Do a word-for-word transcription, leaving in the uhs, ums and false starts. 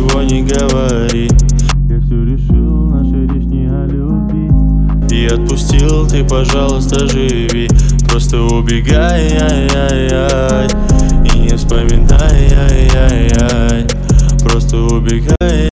ничего не говори. Я все решил, наши речь не о любви. И отпустил, ты, пожалуйста, живи. Просто убегай, ай-яй-яй, и не вспоминай, ай-яй-яй. Просто убегай,